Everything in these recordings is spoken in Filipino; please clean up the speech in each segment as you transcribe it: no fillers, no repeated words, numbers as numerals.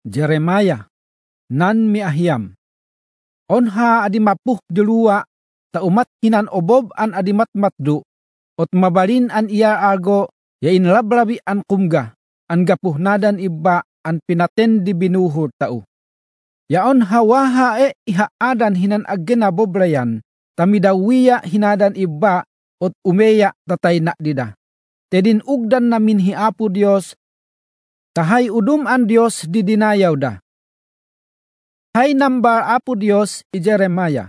Jeremiah, nan miahyam. Onha adimapuh duluwa, ta umat hinan obob an adimat matdu, ot mabalin an iya argo, ya inlabrabi an kumga, an gapuh nadan ibba an pinaten di binuhur tau. Yaon hawaha ihaadan hinan agena bobrayan, tamidawiya hinadan ibba, ot umeya tatay na dida. Tedin ugdan namin hiapu Dios, tahay udum an Dios di dinayaw da. Hay nambar apu Dios i Jeremiah.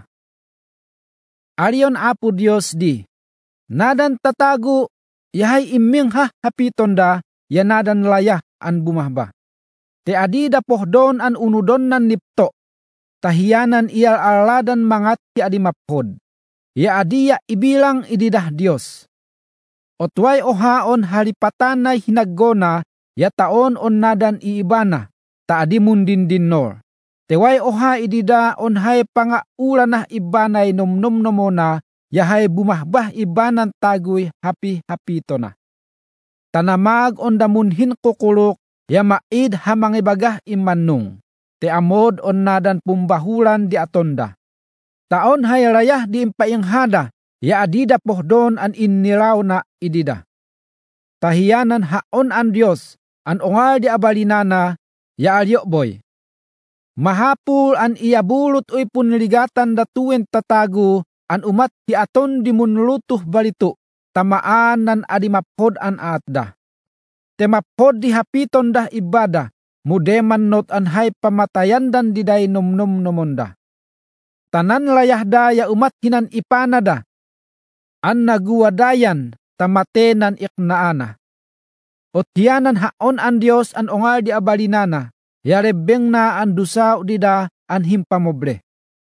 Arion apu Dios di. Nadan tatago, yahay iming hapiton da, yanadan layah an bumahba. Te adida pohdon an unudon nan nipto, tahiyanan iyal aladan mangat ti adimaphod. Ya adiya ibilang ididah Dios. Otway ohaon halipatanay hinaggona, ya taon on nadan iibana, ta adimun dindinor. Teway oha idida on hay pangaulanah ibanay nomnom nomona, yahay bumahbah ibanan tagoy hapi-hapito na. Tanamag on damunhin kukulok, ya maid hamangibagah imanung. Te amod on nadan pumbahulan di atonda. Taon hay rayah di impainghada, ya adida pohdon an innilaw na idida. Tahiyanan haon an Dios, an ongal di abalinana, ya alyo boy. Mahapul an iyabulot uy punligatan datuwen tatago, an umat ti aton di munlutuh balito, tamaan nan adimaphod an atda. Temaphod di hapiton dah ibada, mudeman not an hay pamatayan dan diday nomnom nomonda. Tanan layah da ya umat hinan ipanada, an naguwadayan tamatenan iknaana. Otyanan haon an Dios an ongal di abalinana, yarebeng na an dusaw dida an himpamobre.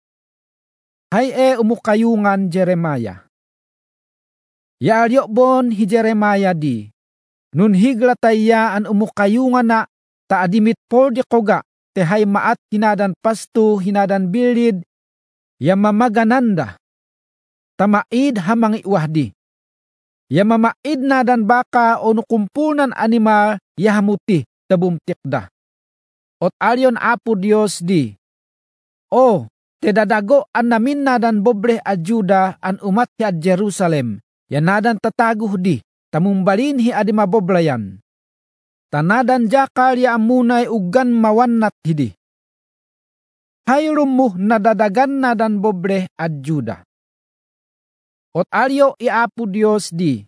Hay umukayungan Jeremiah. Yaaryo bon hi Jeremiah di. Nun higlataya an umukayungan na ta adimit por di koga te hay maat hinadan pasto hinadan bilid ya mamagananda. Tamaid hamang iwahdi. Ya mamaid nadan baka o nukumpunan animal ya hamuti tabumtikda. Ot arion apu Dios di. O, tedadago an namin nadan bobre a Juda an umat hi ad Jerusalem. Yan nadan tataguh di, tamumbalin hi adi maboblayan. Tanadan jakal ya amunay ugan mawannat hidi. Hayrum mo nadadagan nadan bobre ad Juda. Ot aryo i apu Dios di.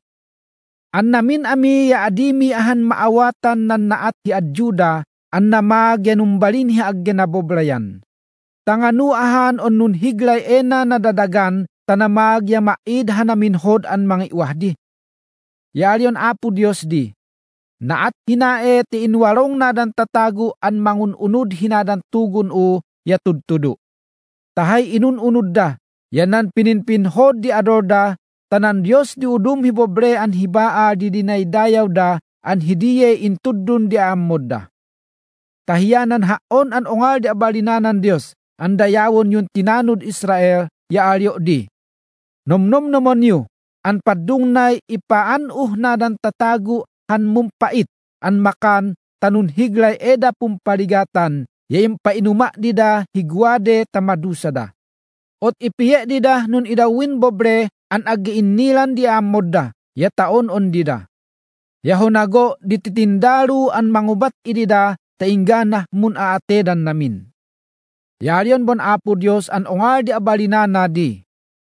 An namin ami ya adimi ahan maawatan nan naat hi ad Juda, an namag yanumbalin hi aggenabobrayan. Tanganu ahan on nun higlay ena nadadagan, tanamag ya maid hanamin hod an mga iwahdi. Yarion apu Dios di. Naat hinae ti inwarong nadan tatago an mangununod hinadan tugun o yatudtudo. Tahay inununod da, yanan pininpinhod di adorda, tanan Dios di udum hibobre an hibaa di dinaydayaw da, an hidiye intudun di amod da. Tahiyanan haon an ongal di abalinanan Dios, an dayawon yung tinanud Israel, ya alyo di. Nomnom nomon yu, an padungnay ipaanuh nadan tatago han mumpait, an makan tanun higlay eda pumpaligatan, ya impainuma dida higwade tamadusada. Ot ipiye dida nun idawin bobre, an agiinilan di amod da, ya taon on dida. Yahonago dititindalu an mangubat idida, tainggana mun aatedan namin. Yarion bon apo Dios an ongal di abalinana di.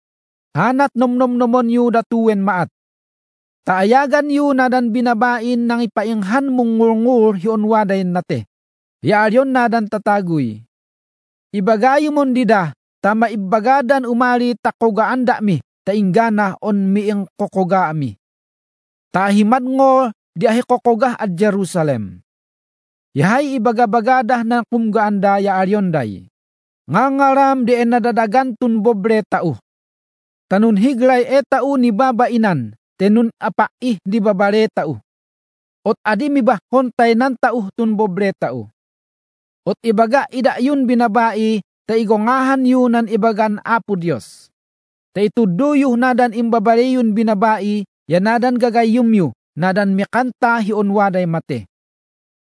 Hanat nomnom nomon yu datuwen maat. Taayagan yu nadan binabain nang ipainghan mong ngurngur hionwaday nate. Yarion nadan tataguy. Ibagayo mon dida, tama ibagadan umali takogaan da mi, tainggana on miing kokoga mi. Tahimad ngor di ahi kokoga at Jerusalem. Yahay ibagabagadah na kumgaanda ya aryonday. Ngangaram di enadadagan tun bobre tau. Tanun higlay tau ni babainan, tenun apaih di babare tau. Ot adi mibahon tay nan tau tun bobre tau. Ot ibaga ida yun binabai, ta igongahan yunan ibagan apo Dios. Ta ituduyuh nadan imbabare yun binabai, ya nadan gagayum yu, nadan mikanta hiunwaday mate.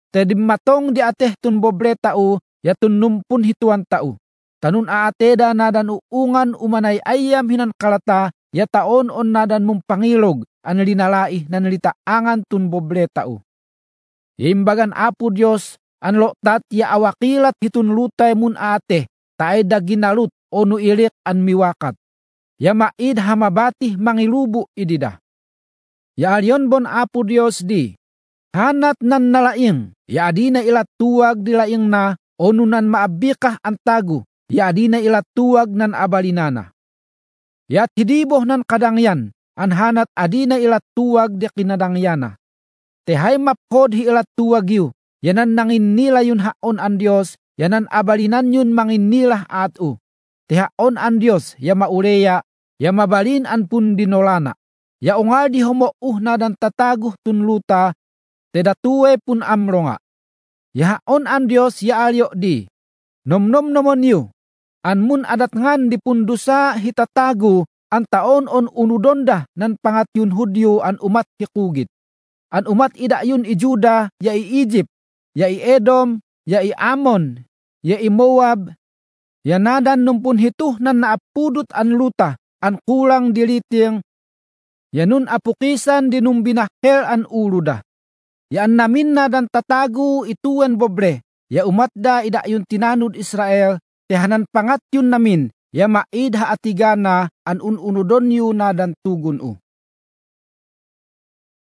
te dimmatong di ateh tun bobre tao, ya tun 67 tao. Tanun aateda nadan uungan umanay ayam hinan kalata, ya taon on nadan mumpangilog, an linalai nan litaangan tun bobre tao. Imbagan Apo Dios, an loktat ya awakilat hitun lutay mun ate, taay da ginalut ono ilik an miwakat. Ya maid hamabati mangilubu idida. Ya alyon bon Apo Dios di, hanat nan nalaing, ya adina ilat tuwag di laing na, ono nan maabikah antago, ya adina ilat tuwag nan abalinana. Ya tidiboh nan kadangyan, an hanat adina ilat tuwag di kinadangyana. Tehay maphod hi ilat tuwag yu, yanan nangin nila yun haon an Dios, yanan abalinan yun mangin nila atu. Tehaon an Dios, ya mauleya, ya mabalin an pun dinolana. Ya ungal di homo na dan tataguh tun luta, tedatuwe pun amronga. Ya haon an Dios ya alyo di, nom-nom nomon yu, an mun adat ngan di pun dusa hitatagu, an taon on unudonda nan pangatyun Hudyo an umat hikugit. An umat ida yun i Juda, ya i Egypt, ya i Edom, ya i Amon, ya i Moab, ya nadan numpun hituh nan naapudot an luta, an kulang diliting, ya nun apukisan dinumbinahel an uluda. Ya an namin na dan tatago ituan bobre, ya umat da ida yun tinanud Israel, tehanan pangat yun namin, ya maid ha atigana an ununudon yun na dan tugun u.